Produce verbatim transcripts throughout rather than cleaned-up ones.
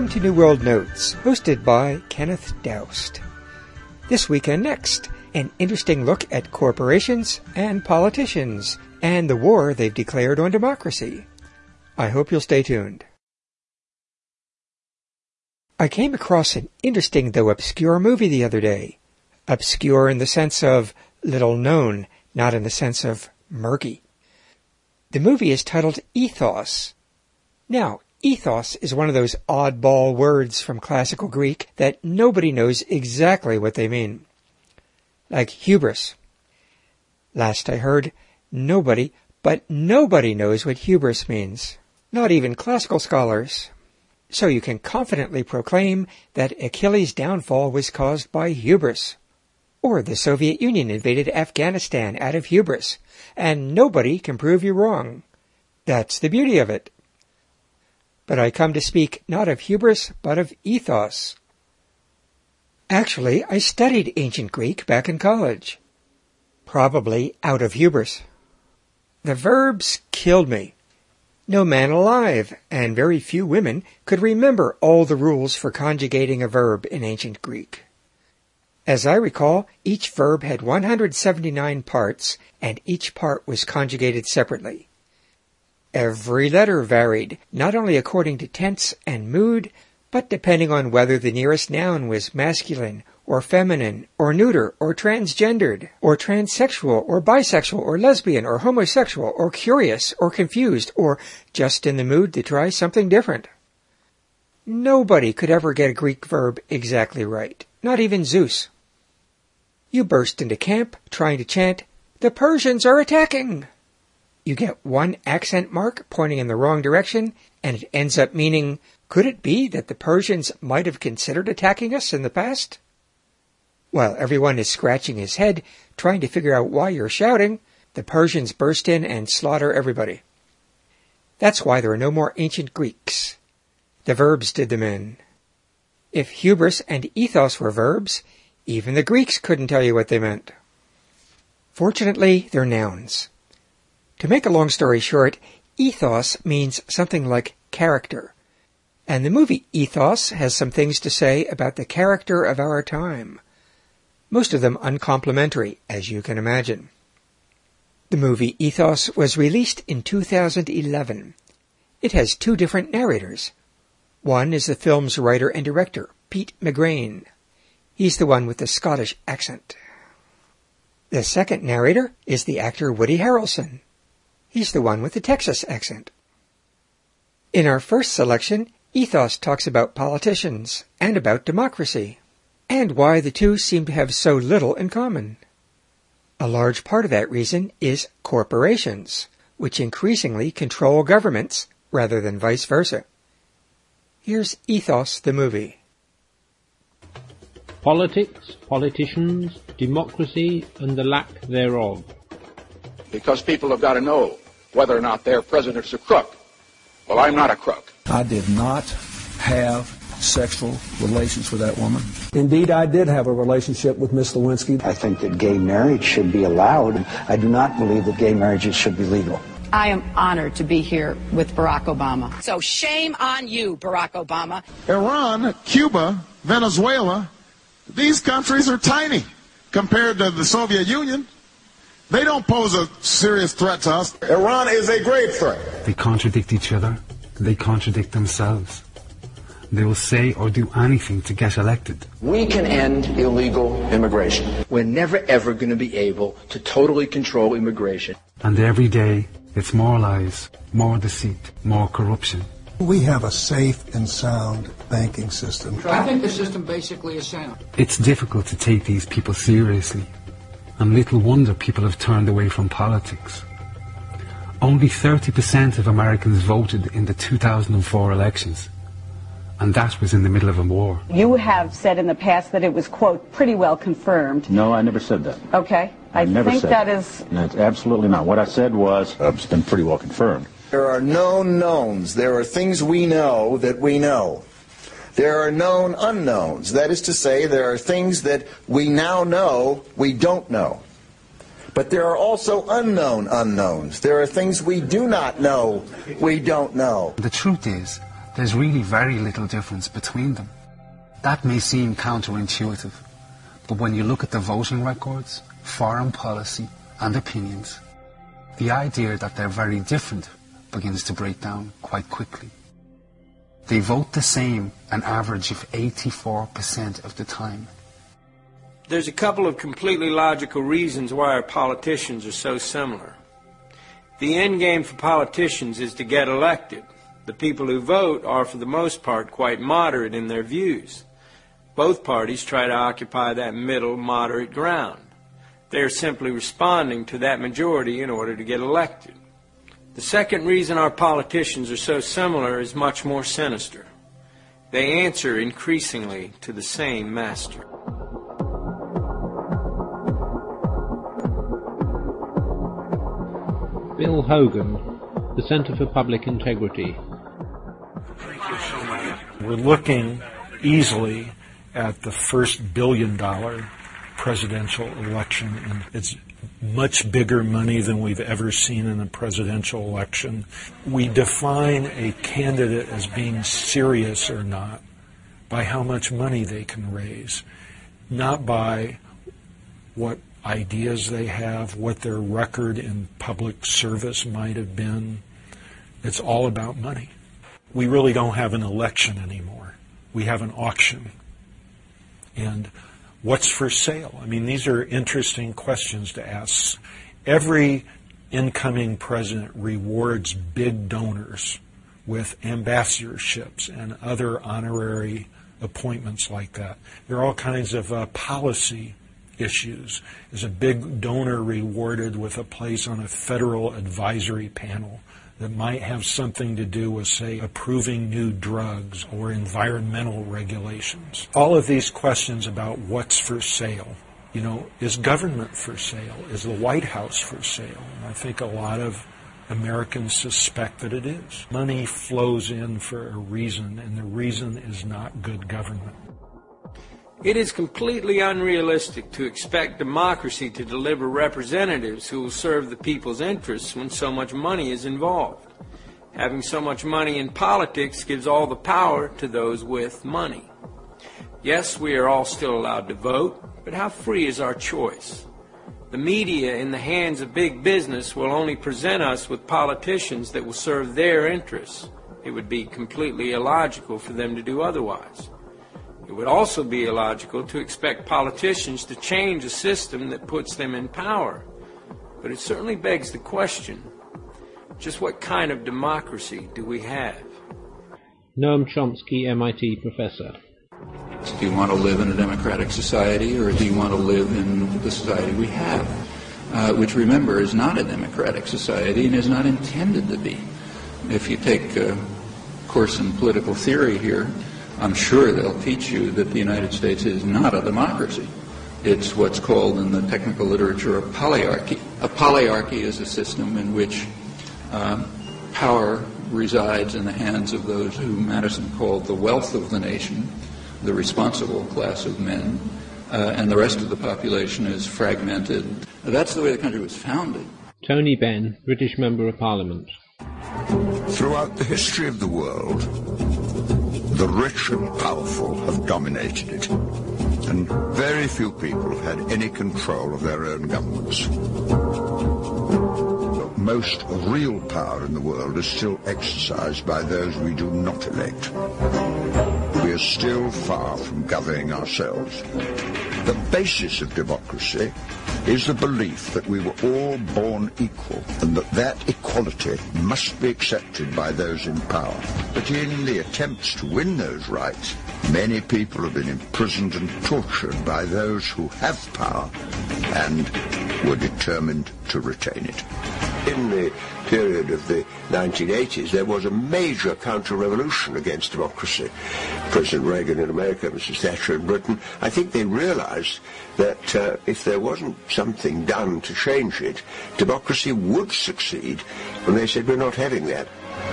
Welcome to New World Notes, hosted by Kenneth Doust. This weekend next, an interesting look at corporations and politicians and the war they've declared on democracy. I hope you'll stay tuned. I came across an interesting though obscure movie the other day. Obscure in the sense of little known, not in the sense of murky. The movie is titled Ethos. Now, ethos is one of those oddball words from classical Greek that nobody knows exactly what they mean. Like hubris. Last I heard, nobody, but nobody knows what hubris means. Not even classical scholars. So you can confidently proclaim that Achilles' downfall was caused by hubris. Or the Soviet Union invaded Afghanistan out of hubris, and nobody can prove you wrong. That's the beauty of it. But I come to speak not of hubris, but of ethos. Actually, I studied ancient Greek back in college. Probably out of hubris. The verbs killed me. No man alive, and very few women, could remember all the rules for conjugating a verb in ancient Greek. As I recall, each verb had one hundred seventy-nine parts, and each part was conjugated separately. Every letter varied, not only according to tense and mood, but depending on whether the nearest noun was masculine, or feminine, or neuter, or transgendered, or transsexual, or bisexual, or lesbian, or homosexual, or curious, or confused, or just in the mood to try something different. Nobody could ever get a Greek verb exactly right, not even Zeus. You burst into camp trying to chant, "The Persians are attacking!" You get one accent mark pointing in the wrong direction, and it ends up meaning, could it be that the Persians might have considered attacking us in the past? While everyone is scratching his head, trying to figure out why you're shouting, the Persians burst in and slaughter everybody. That's why there are no more ancient Greeks. The verbs did them in. If hubris and ethos were verbs, even the Greeks couldn't tell you what they meant. Fortunately, they're nouns. To make a long story short, ethos means something like character. And the movie Ethos has some things to say about the character of our time. Most of them uncomplimentary, as you can imagine. The movie Ethos was released in two thousand eleven. It has two different narrators. One is the film's writer and director, Pete McGrain. He's the one with the Scottish accent. The second narrator is the actor Woody Harrelson. He's the one with the Texas accent. In our first selection, Ethos talks about politicians and about democracy, and why the two seem to have so little in common. A large part of that reason is corporations, which increasingly control governments rather than vice versa. Here's Ethos the movie. Politics, politicians, democracy, and the lack thereof. Because people have got to know whether or not their president's a crook. Well, I'm not a crook. I did not have sexual relations with that woman. Indeed, I did have a relationship with Miss Lewinsky. I think that gay marriage should be allowed. I do not believe that gay marriages should be legal. I am honored to be here with Barack Obama. So shame on you, Barack Obama. Iran, Cuba, Venezuela, these countries are tiny compared to the Soviet Union. They don't pose a serious threat to us. Iran is a grave threat. They contradict each other. They contradict themselves. They will say or do anything to get elected. We can end illegal immigration. We're never ever going to be able to totally control immigration. And every day, it's more lies, more deceit, more corruption. We have a safe and sound banking system. I think the system basically is sound. It's difficult to take these people seriously, and little wonder people have turned away from politics. Only thirty percent of Americans voted in the two thousand four elections, and that was in the middle of a war. You have said in the past that it was, quote, pretty well confirmed. No, I never said that. Okay. I, I never think said that, that is... No, it's absolutely not. What I said was, uh, it's been pretty well confirmed. There are known knowns. There are things we know that we know. There are known unknowns. That is to say, there are things that we now know we don't know. But there are also unknown unknowns. There are things we do not know we don't know. The truth is, There's really very little difference between them. That may seem counterintuitive, but when you look at the voting records, foreign policy, and opinions, the idea that they're very different begins to break down quite quickly. They vote the same an average of eighty-four percent of the time. There's a couple of completely logical reasons why our politicians are so similar. The end game for politicians is to get elected. The people who vote are, for the most part, quite moderate in their views. Both parties try to occupy that middle, moderate ground. They are simply responding to that majority in order to get elected. The second reason our politicians are so similar is much more sinister. They answer increasingly to the same master. Bill Hogan, the Center for Public Integrity. We're looking easily at the first billion-dollar presidential election, and it's much bigger money than we've ever seen in a presidential election. We define a candidate as being serious or not by how much money they can raise, not by what ideas they have, what their record in public service might have been. It's all about money. We really don't have an election anymore. We have an auction. And what's for sale? I mean, these are interesting questions to ask. Every incoming president rewards big donors with ambassadorships and other honorary appointments like that. There are all kinds of uh, policy issues. Is a big donor rewarded with a place on a federal advisory panel that might have something to do with, say, approving new drugs or environmental regulations? All of these questions about what's for sale. You know, is government for sale? Is the White House for sale? And I think a lot of Americans suspect that it is. Money flows in for a reason, and the reason is not good government. It is completely unrealistic to expect democracy to deliver representatives who will serve the people's interests when so much money is involved. Having so much money in politics gives all the power to those with money. Yes, we are all still allowed to vote, but how free is our choice? The media in the hands of big business will only present us with politicians that will serve their interests. It would be completely illogical for them to do otherwise. It would also be illogical to expect politicians to change a system that puts them in power. But it certainly begs the question, just what kind of democracy do we have? Noam Chomsky, M I T professor. Do you want to live in a democratic society, or do you want to live in the society we have, uh, which, remember, is not a democratic society and is not intended to be? If you take a course in political theory here, I'm sure they'll teach you that the United States is not a democracy. It's what's called in the technical literature a polyarchy. A polyarchy is a system in which uh, power resides in the hands of those who Madison called the wealth of the nation, the responsible class of men, uh, and the rest of the population is fragmented. That's the way the country was founded. Tony Benn, British Member of Parliament. Throughout the history of the world, the rich and powerful have dominated it, and very few people have had any control of their own governments. Most real power in the world is still exercised by those we do not elect. We are still far from governing ourselves. The basis of democracy is the belief that we were all born equal and that that equality must be accepted by those in power. But in the attempts to win those rights, many people have been imprisoned and tortured by those who have power and were determined to retain it. In the period of the nineteen eighties, there was a major counter-revolution against democracy. President Reagan in America, Missus Thatcher in Britain, I think they realized that uh, if there wasn't something done to change it, democracy would succeed, and they said, we're not having that.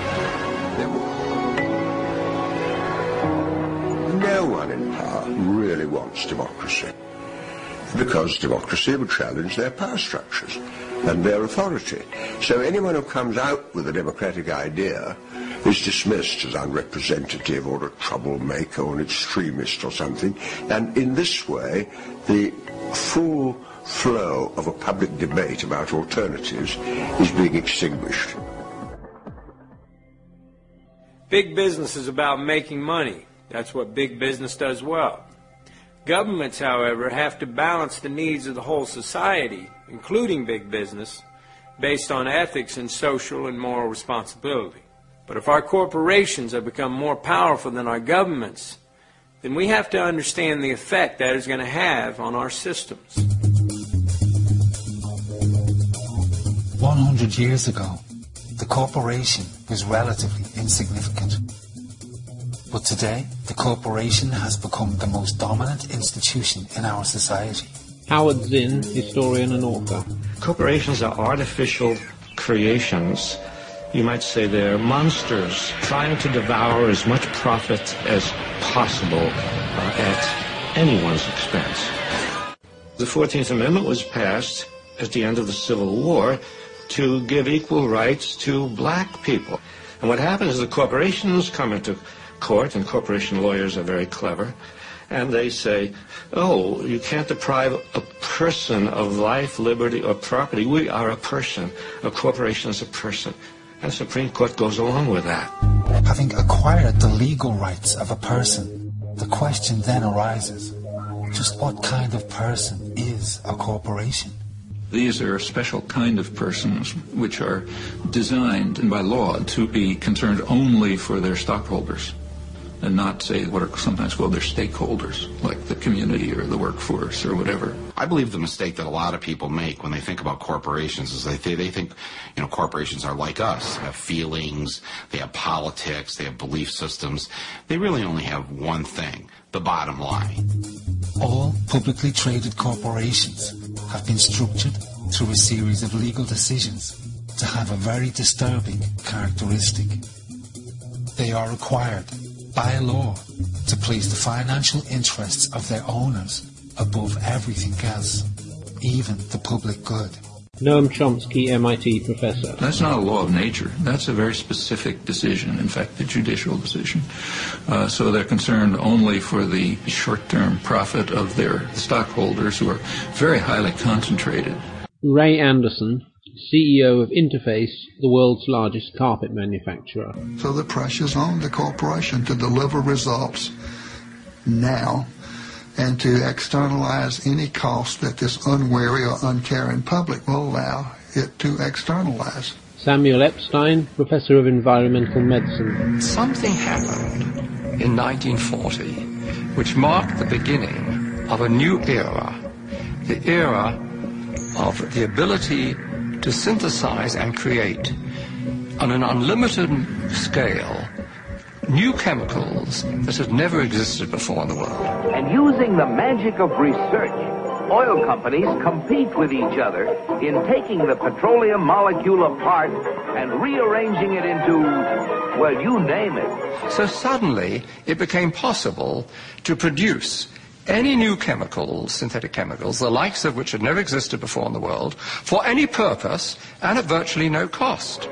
No one in power really wants democracy, because democracy would challenge their power structures and their authority. So anyone who comes out with a democratic idea is dismissed as unrepresentative or a troublemaker or an extremist or something. And in this way, the full flow of a public debate about alternatives is being extinguished. Big business is about making money. That's what big business does well. Governments, however, have to balance the needs of the whole society, including big business, based on ethics and social and moral responsibility. But if our corporations have become more powerful than our governments, then we have to understand the effect that is going to have on our systems. one hundred years ago, the corporation was relatively insignificant. But today, the corporation has become the most dominant institution in our society. Howard Zinn, historian and author. Corporations are artificial creations. You might say they're monsters trying to devour as much profit as possible uh, at anyone's expense. The fourteenth Amendment was passed at the end of the Civil War to give equal rights to black people. And what happens is the corporations come into court, and corporation lawyers are very clever, and they say, oh, you can't deprive a person of life, liberty, or property. We are a person. A corporation is a person. And the Supreme Court goes along with that. Having acquired the legal rights of a person, the question then arises, just what kind of person is a corporation? These are a special kind of persons which are designed, and by law, to be concerned only for their stockholders, and not, say, what are sometimes called their stakeholders, like the community or the workforce or whatever. I believe the mistake that a lot of people make when they think about corporations is they, th- they think, you know, corporations are like us. They have feelings, they have politics, they have belief systems. They really only have one thing, the bottom line. All publicly traded corporations have been structured through a series of legal decisions to have a very disturbing characteristic. They are required by law to place the financial interests of their owners above everything else, even the public good. Noam Chomsky, M I T professor. That's not a law of nature. That's a very specific decision, in fact, the judicial decision. Uh, so they're concerned only for the short-term profit of their stockholders, who are very highly concentrated. Ray Anderson, C E O of Interface, the world's largest carpet manufacturer. So the pressure's on the corporation to deliver results now and to externalize any cost that this unwary or uncaring public will allow it to externalize. Samuel Epstein, Professor of Environmental Medicine. Something happened in nineteen forty which marked the beginning of a new era, the era of the ability to synthesize and create on an unlimited scale new chemicals that had never existed before in the world. And using the magic of research, oil companies compete with each other in taking the petroleum molecule apart and rearranging it into, well, you name it. So suddenly it became possible to produce any new chemicals, synthetic chemicals, the likes of which had never existed before in the world, for any purpose and at virtually no cost.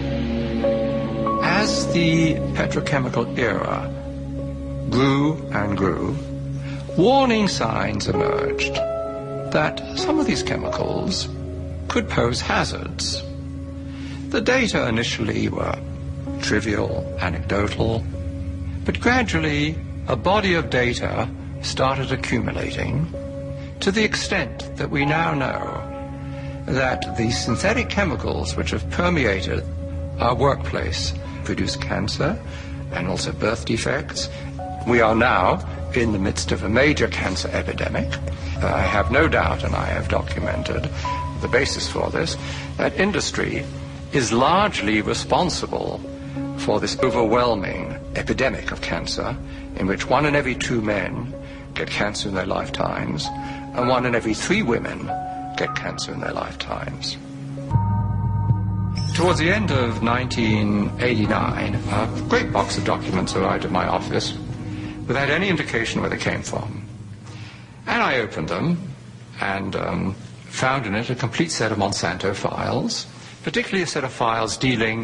As the petrochemical era grew and grew, warning signs emerged that some of these chemicals could pose hazards. The data initially were trivial, anecdotal, but gradually a body of data started accumulating to the extent that we now know that the synthetic chemicals which have permeated our workplace produce cancer and also birth defects. We are now in the midst of a major cancer epidemic. Uh, I have no doubt, and I have documented the basis for this, that industry is largely responsible for this overwhelming epidemic of cancer, in which one in every two men get cancer in their lifetimes, and one in every three women get cancer in their lifetimes. Towards the end of nineteen eighty-nine, a great box of documents arrived at my office without any indication where they came from. And I opened them and um, found in it a complete set of Monsanto files, particularly a set of files dealing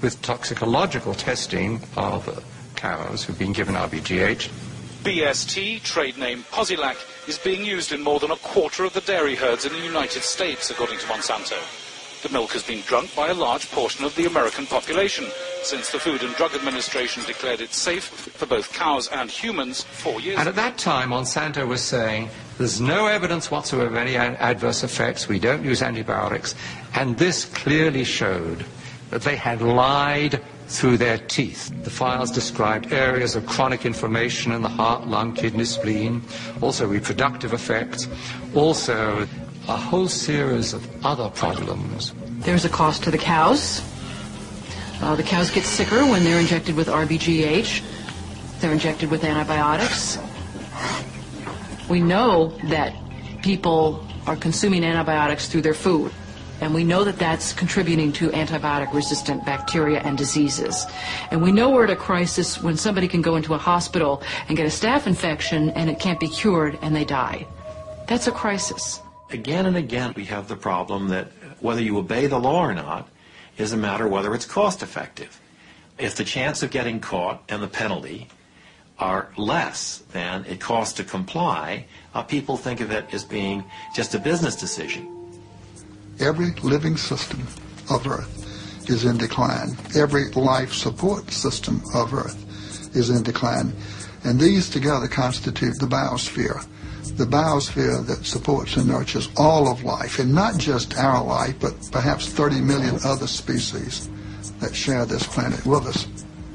with toxicological testing of cows who've been given R B G H. B S T, trade name Posilac, is being used in more than a quarter of the dairy herds in the United States, according to Monsanto. The milk has been drunk by a large portion of the American population since the Food and Drug Administration declared it safe for both cows and humans four years ago. And at that time, Monsanto was saying, there's no evidence whatsoever of any adverse effects, we don't use antibiotics, and this clearly showed that they had lied through their teeth. The files described areas of chronic inflammation in the heart, lung, kidney, spleen, also reproductive effects, also a whole series of other problems. There's a cost to the cows. Uh, the cows get sicker when they're injected with R B G H. They're injected with antibiotics. We know that people are consuming antibiotics through their food, and we know that that's contributing to antibiotic-resistant bacteria and diseases. And we know we're at a crisis when somebody can go into a hospital and get a staph infection and it can't be cured and they die. That's a crisis. Again and again, we have the problem that whether you obey the law or not is a matter of whether it's cost effective. If the chance of getting caught and the penalty are less than it costs to comply, uh, people think of it as being just a business decision. Every living system of Earth is in decline. Every life support system of Earth is in decline. And these together constitute the biosphere. The biosphere that supports and nurtures all of life, and not just our life, but perhaps thirty million other species that share this planet with us.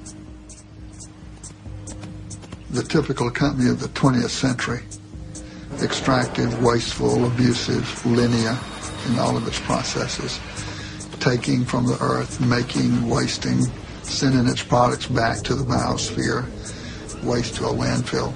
The typical company of the twentieth century, extractive, wasteful, abusive, linear in all of its processes, taking from the earth, making, wasting, sending its products back to the biosphere, waste to a landfill.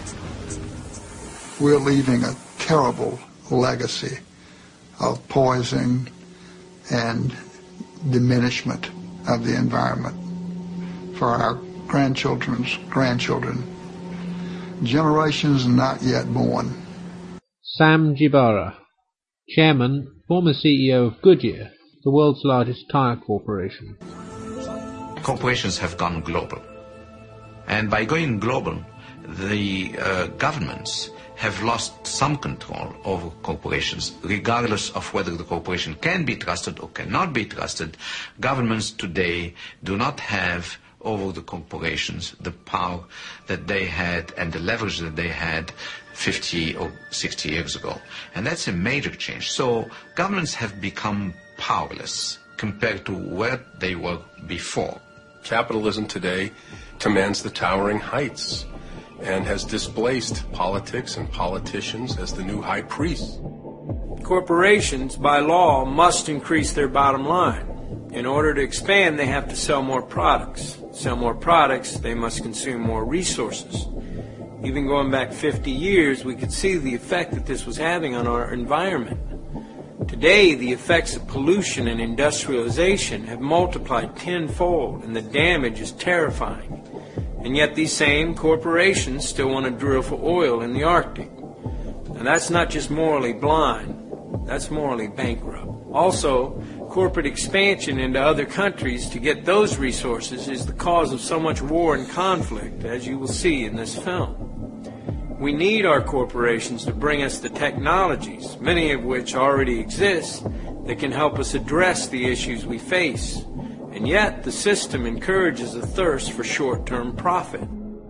We're leaving a terrible legacy of poison and diminishment of the environment for our grandchildren's grandchildren, generations not yet born. Sam Jibara, Chairman, former C E O of Goodyear, the world's largest tire corporation. Corporations have gone global. And by going global, the uh, governments have lost some control over corporations, regardless of whether the corporation can be trusted or cannot be trusted. Governments today do not have over the corporations the power that they had and the leverage that they had fifty or sixty years ago. And that's a major change. So governments have become powerless compared to where they were before. Capitalism today commands the towering heights and has displaced politics and politicians as the new high priests. Corporations, by law, must increase their bottom line. In order to expand, they have to sell more products. Sell more products, they must consume more resources. Even going back fifty years, we could see the effect that this was having on our environment. Today, the effects of pollution and industrialization have multiplied tenfold, and the damage is terrifying. And yet these same corporations still want to drill for oil in the Arctic. And that's not just morally blind, that's morally bankrupt. Also, corporate expansion into other countries to get those resources is the cause of so much war and conflict, as you will see in this film. We need our corporations to bring us the technologies, many of which already exist, that can help us address the issues we face. And yet, the system encourages a thirst for short-term profit.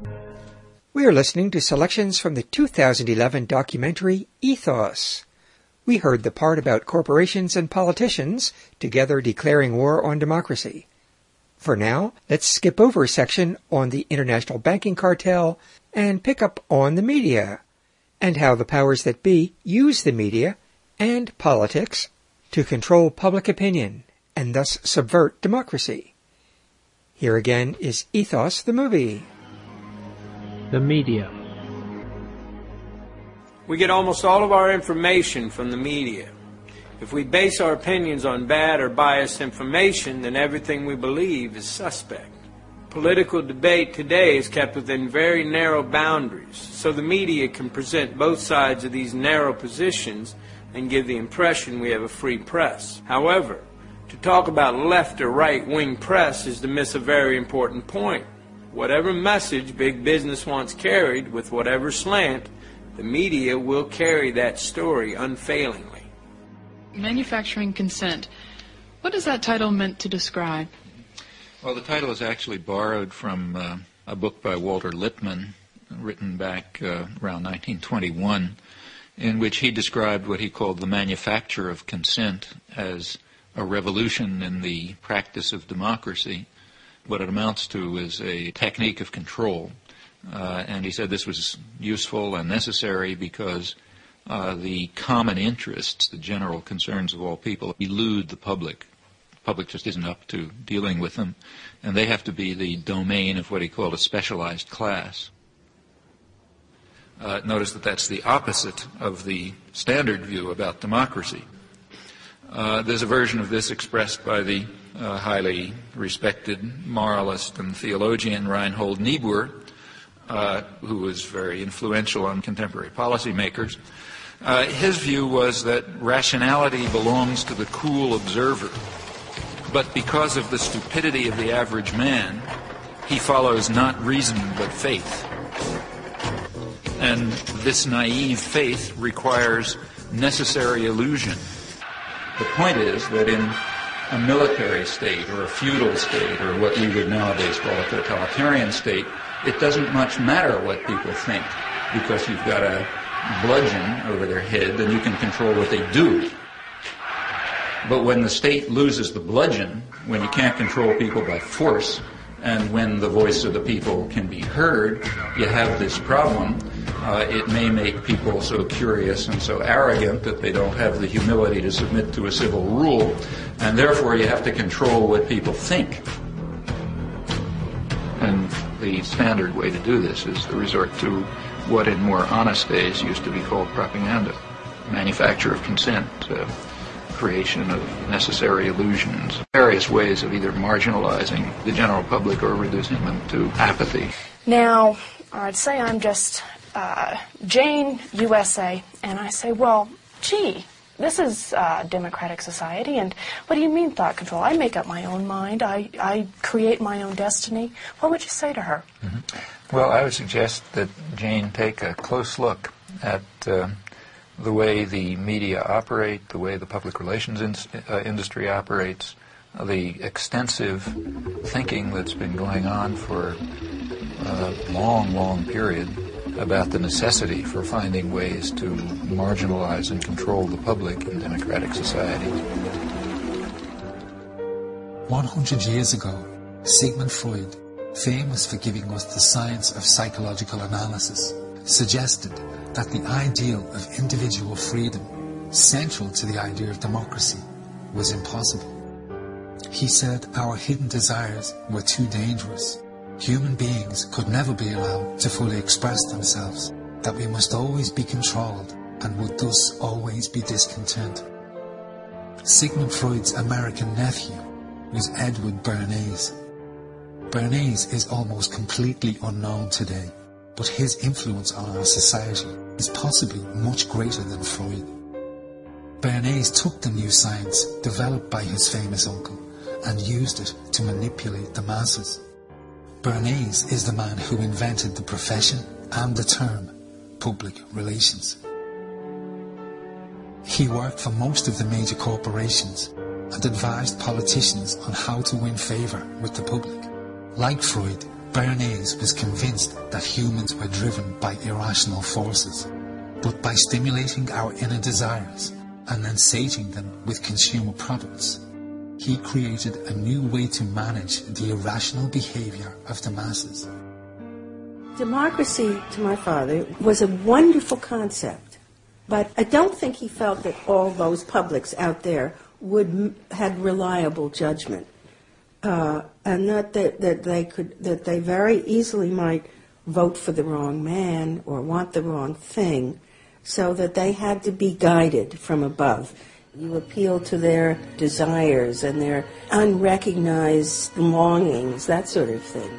We are listening to selections from the two thousand eleven documentary Ethos. We heard the part about corporations and politicians together declaring war on democracy. For now, let's skip over a section on the international banking cartel and pick up on the media, and how the powers that be use the media and politics to control public opinion and thus subvert democracy. Here again is Ethos, the movie. The media. We get almost all of our information from the media. If we base our opinions on bad or biased information, then everything we believe is suspect. Political debate today is kept within very narrow boundaries, so the media can present both sides of these narrow positions and give the impression we have a free press. However, To talk about left or right-wing press is to miss a very important point. Whatever message big business wants carried, with whatever slant, the media will carry that story unfailingly. Manufacturing Consent. What is that title meant to describe? Well, the title is actually borrowed from uh, a book by Walter Lippmann, written back uh, around nineteen twenty-one, in which he described what he called the manufacture of consent as a revolution in the practice of democracy. What it amounts to is a technique of control. Uh, and he said this was useful and necessary because uh, the common interests, the general concerns of all people, elude the public. The public just isn't up to dealing with them, and they have to be the domain of what he called a specialized class. Uh, notice that that's the opposite of the standard view about democracy. Uh, there's a version of this expressed by the uh, highly respected moralist and theologian Reinhold Niebuhr, uh, who was very influential on contemporary policymakers. Uh, his view was that rationality belongs to the cool observer, but because of the stupidity of the average man, he follows not reason but faith. And this naive faith requires necessary illusion. The point is that in a military state or a feudal state or what we would nowadays call a totalitarian state, it doesn't much matter what people think because you've got a bludgeon over their head and you can control what they do. But when the state loses the bludgeon, when you can't control people by force, and when the voice of the people can be heard, you have this problem. Uh, it may make people so curious and so arrogant that they don't have the humility to submit to a civil rule, and therefore you have to control what people think. And the standard way to do this is to resort to what in more honest days used to be called propaganda, manufacture of consent, uh, creation of necessary illusions, various ways of either marginalizing the general public or reducing them to apathy. Now, I'd say I'm just uh, Jane, U S A, and I say, well, gee, this is uh, democratic society, and what do you mean thought control? I make up my own mind. I, I create my own destiny. What would you say to her? Mm-hmm. Well, I would suggest that Jane take a close look at uh, the way the media operate, the way the public relations in, uh, industry operates, uh, the extensive thinking that's been going on for a long, long period about the necessity for finding ways to marginalize and control the public in democratic society. one hundred years ago, Sigmund Freud, famous for giving us the science of psychological analysis, suggested that the ideal of individual freedom, central to the idea of democracy, was impossible. He said our hidden desires were too dangerous. Human beings could never be allowed to fully express themselves, that we must always be controlled and would thus always be discontent. Sigmund Freud's American nephew was Edward Bernays. Bernays is almost completely unknown today, but his influence on our society is possibly much greater than Freud. Bernays took the new science developed by his famous uncle and used it to manipulate the masses. Bernays is the man who invented the profession and the term public relations. He worked for most of the major corporations and advised politicians on how to win favor with the public. Like Freud, Bernays was convinced that humans were driven by irrational forces, but by stimulating our inner desires and then sating them with consumer products, he created a new way to manage the irrational behavior of the masses. Democracy, to my father, was a wonderful concept, but I don't think he felt that all those publics out there would had reliable judgment. Uh, and not that, that they could, that they very easily might vote for the wrong man or want the wrong thing, so that they had to be guided from above. You appeal to their desires and their unrecognized longings, that sort of thing.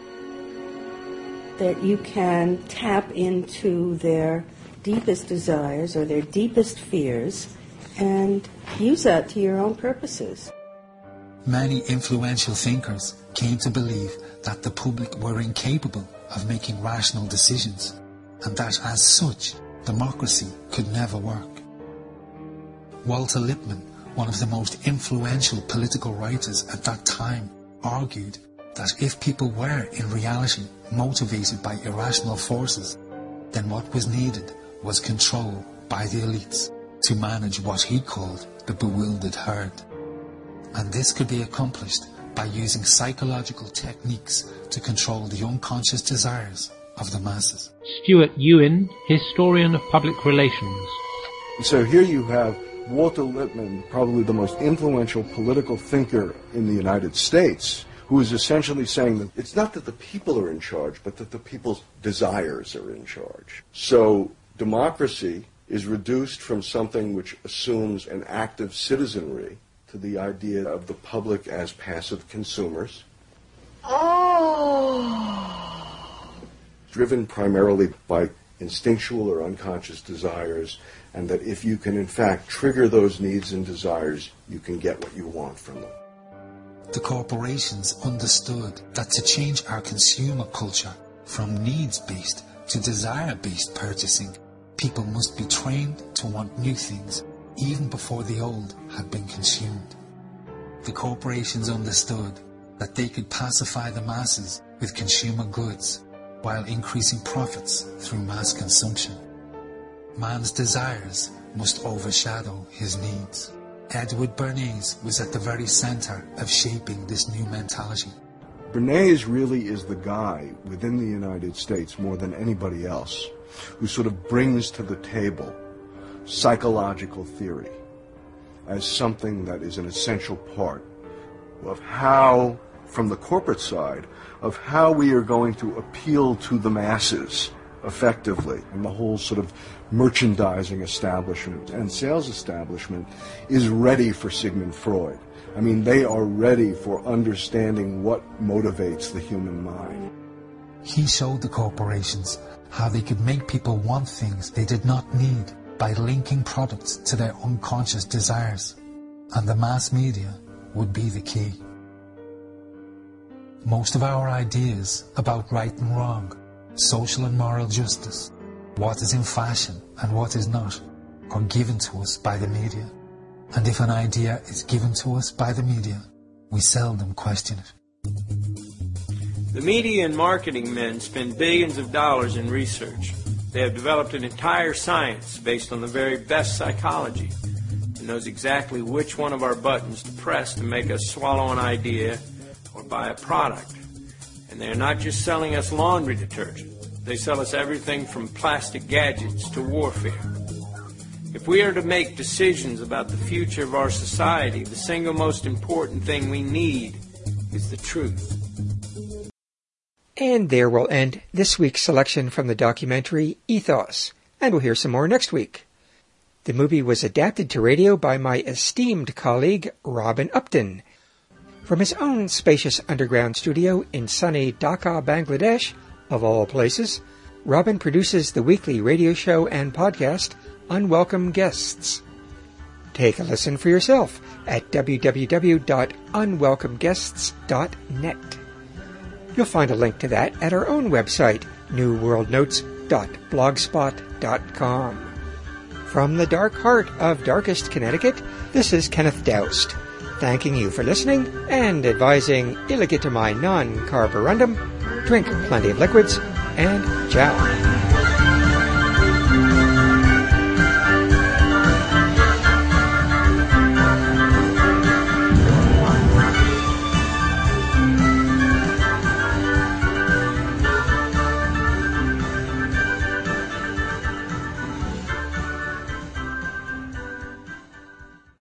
That you can tap into their deepest desires or their deepest fears and use that to your own purposes. Many influential thinkers came to believe that the public were incapable of making rational decisions, and that as such, democracy could never work. Walter Lippmann, one of the most influential political writers at that time, argued that if people were in reality motivated by irrational forces, then what was needed was control by the elites to manage what he called the bewildered herd. And this could be accomplished by using psychological techniques to control the unconscious desires of the masses. Stuart Ewan, historian of public relations. So here you have Walter Lippmann, probably the most influential political thinker in the United States, who is essentially saying that it's not that the people are in charge, but that the people's desires are in charge. So democracy is reduced from something which assumes an active citizenry to the idea of the public as passive consumers. Oh. Driven primarily by instinctual or unconscious desires, and that if you can in fact trigger those needs and desires, you can get what you want from them. The corporations understood that to change our consumer culture from needs-based to desire-based purchasing, people must be trained to want new things even before the old had been consumed. The corporations understood that they could pacify the masses with consumer goods while increasing profits through mass consumption. Man's desires must overshadow his needs. Edward Bernays was at the very center of shaping this new mentality. Bernays really is the guy within the United States more than anybody else who sort of brings to the table psychological theory as something that is an essential part of how, from the corporate side, of how we are going to appeal to the masses effectively. And the whole sort of merchandising establishment and sales establishment is ready for Sigmund Freud. I mean, they are ready for understanding what motivates the human mind. He showed the corporations how they could make people want things they did not need by linking products to their unconscious desires, and the mass media would be the key. Most of our ideas about right and wrong, social and moral justice, what is in fashion and what is not, are given to us by the media. And if an idea is given to us by the media, we seldom question it. The media and marketing men spend billions of dollars in research. They have developed an entire science based on the very best psychology and knows exactly which one of our buttons to press to make us swallow an idea or buy a product. And they're not just selling us laundry detergent. They sell us everything from plastic gadgets to warfare. If we are to make decisions about the future of our society, the single most important thing we need is the truth. And there we'll end this week's selection from the documentary Ethos, and we'll hear some more next week. The movie was adapted to radio by my esteemed colleague Robin Upton. From his own spacious underground studio in sunny Dhaka, Bangladesh, of all places, Robin produces the weekly radio show and podcast Unwelcome Guests. Take a listen for yourself at w w w dot unwelcome guests dot net. You'll find a link to that at our own website, new world notes dot blogspot dot com. From the dark heart of darkest Connecticut, this is Kenneth Doust, thanking you for listening and advising illegitimae non carborundum, drink plenty of liquids, and ciao.